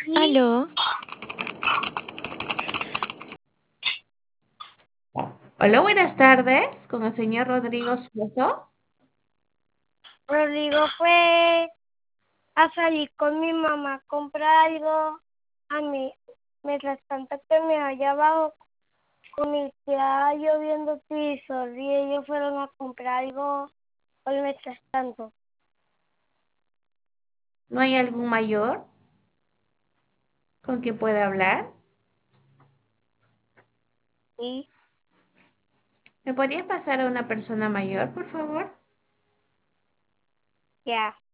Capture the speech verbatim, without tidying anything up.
Aló, Hola, buenas tardes, con el señor Rodrigo Suazo. Rodrigo fue a salir con mi mamá a comprar algo. A mí, mientras tanto que me hallaba abajo con mi tía lloviendo pisos y ellos fueron a comprar algo por mientras tanto. ¿No hay algún mayor con quien pueda hablar? Y ¿Me podrías pasar a una persona mayor, por favor? ya.